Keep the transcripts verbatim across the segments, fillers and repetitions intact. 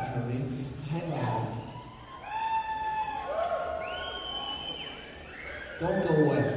for me. Just hang on. Don't go away.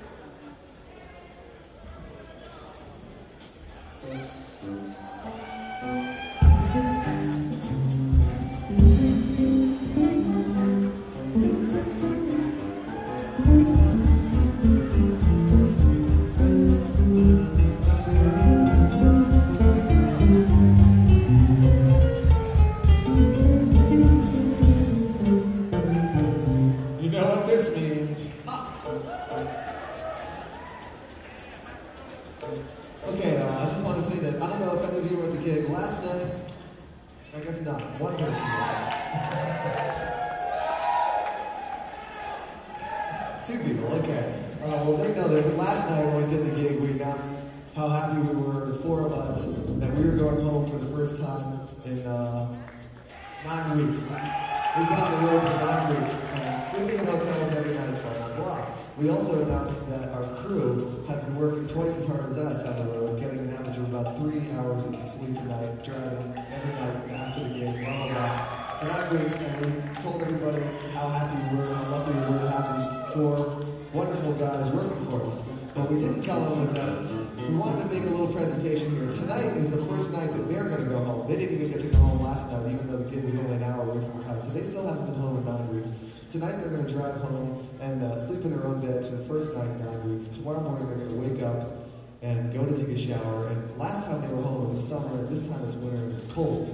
We also announced that our crew have been working twice as hard as us on the road, getting an average of about three hours of sleep a night, driving every night after the game, blah, blah, blah, for nine weeks, and we told everybody how happy we were, how lucky we were to have these four wonderful guys working for us. What we didn't tell them was that we wanted to make a little presentation here. Tonight is the first night that they're going to go home. They didn't even get to go home last night, even though the kid was only an hour away from their house, so they still haven't been home in nine weeks. Tonight they're going to drive home and uh, sleep in their own bed for the first night in nine weeks. Tomorrow morning they're going to wake up and go to take a shower. And last time they were home it was summer, and this time it's winter and it's cold.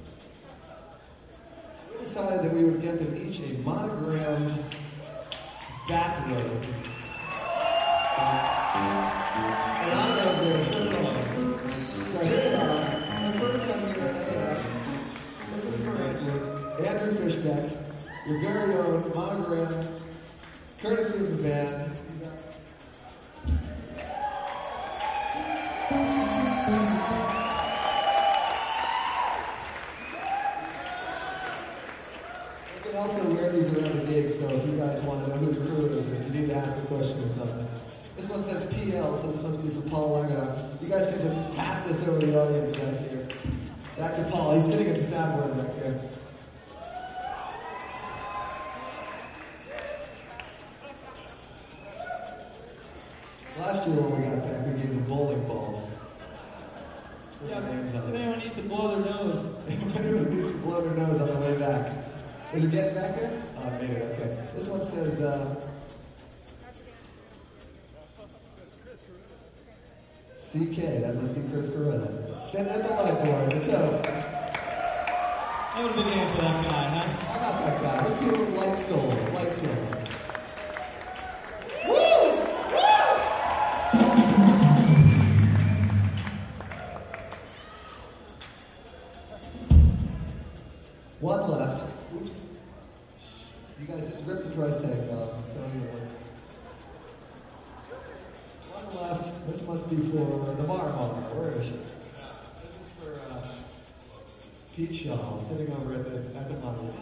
We decided that we would get them each a monogrammed bathrobe in honor of their trip home. So here they are. The first one here, A F. This is for Andrew. Andrew Fishbeck. Your very own monogram, courtesy of the band. You can also wear these around the gig, so if you guys want to know who the crew is, and if you need to ask a question or something. This one says P L, so this must be for Paul Lagana. You guys can just pass this over the audience back here. Back to Paul, he's sitting at the soundboard back there. Last year when we got back, we gave them bowling balls. Yeah, if anyone needs to blow their nose. If anyone needs to blow their nose on the way back. Is it getting back there? Oh, maybe, okay. This one says, uh... C K, that must be Chris Corona. Send it at the whiteboard, it's over. That would have been name for that guy, huh? I got that guy. Let's see what Light Soul, Light Soul. One left. Oops. You guys just ripped the price tags off. Don't even worry. One left. This must be for the Marmar. Where is she? This is for uh, Pete Shaw, sitting over at the at the monitor.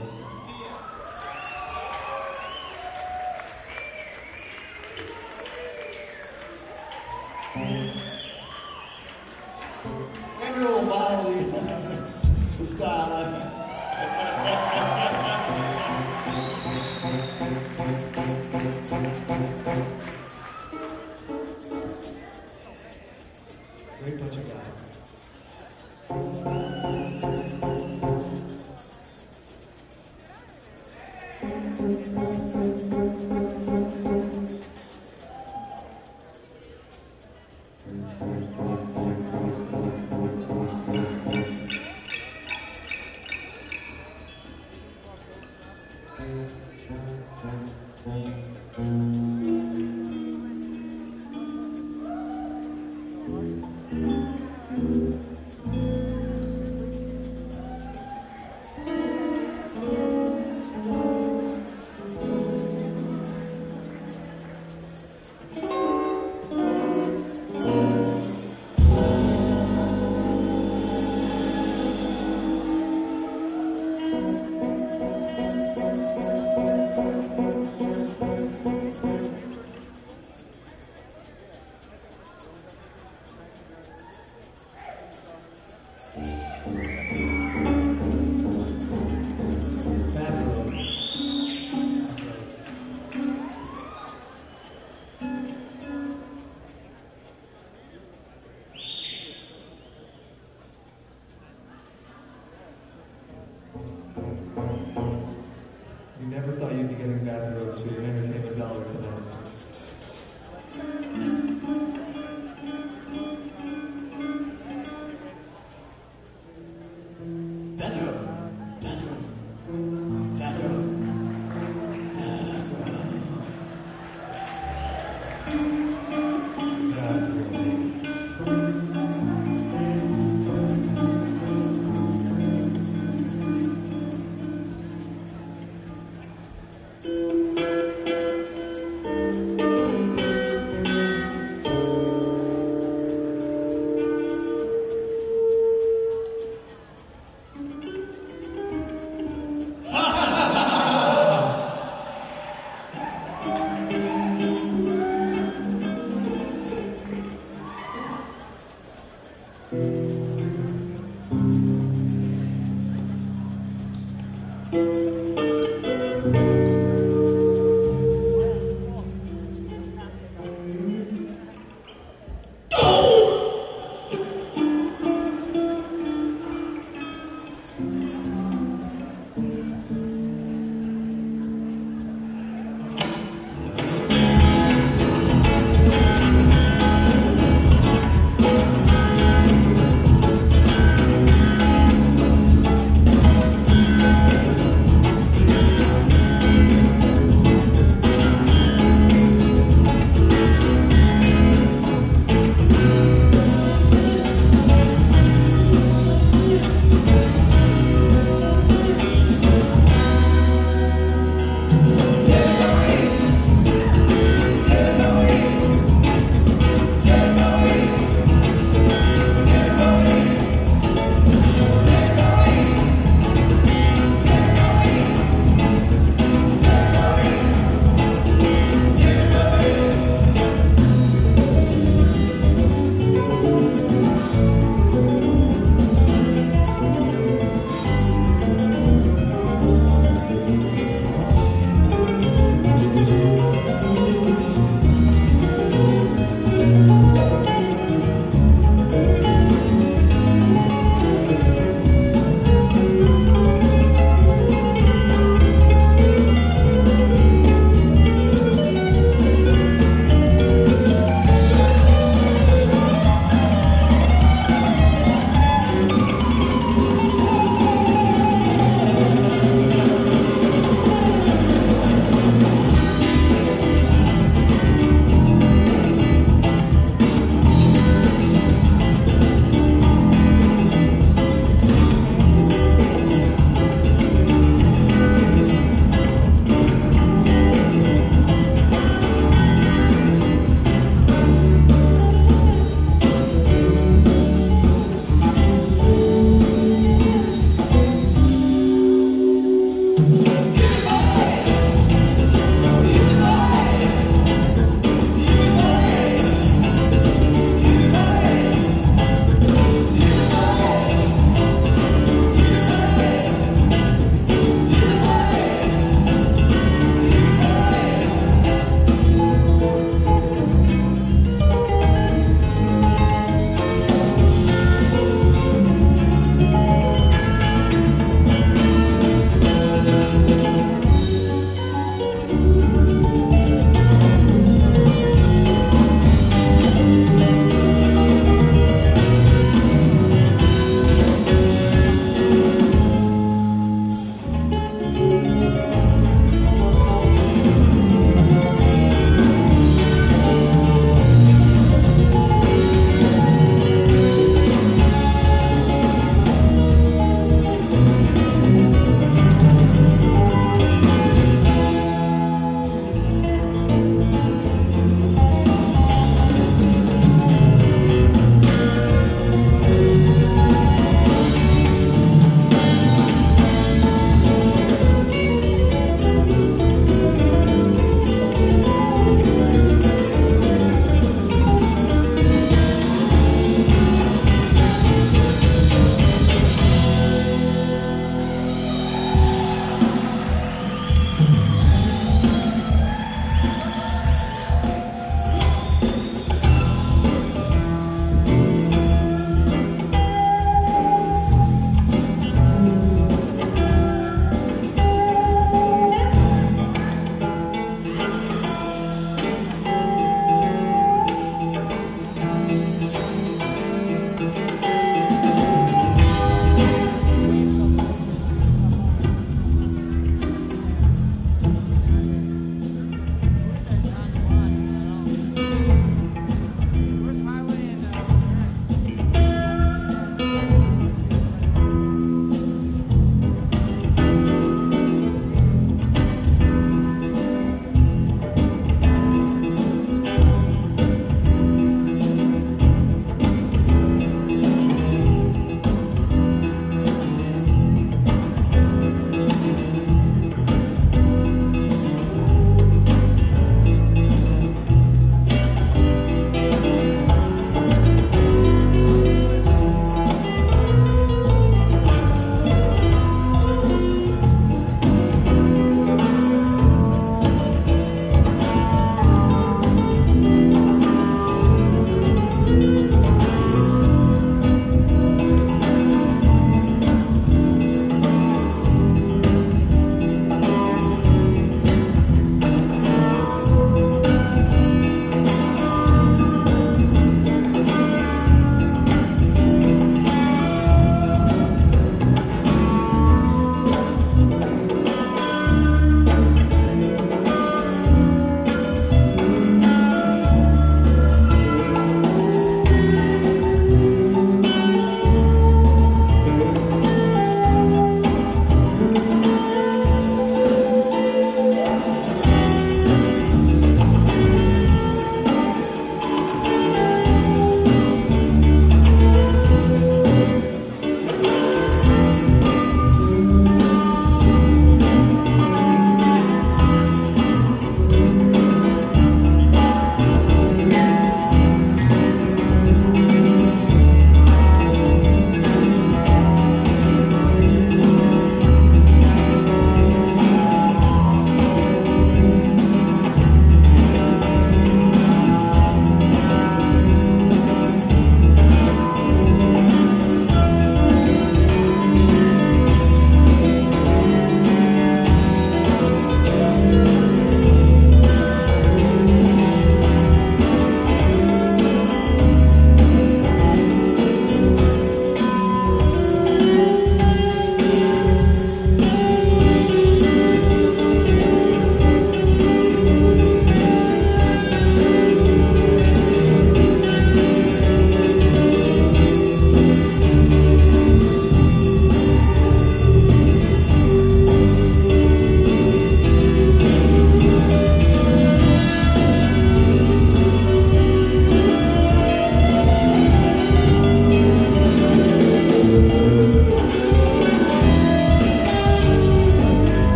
Andrew will model the style. Great bunch of guys. Thank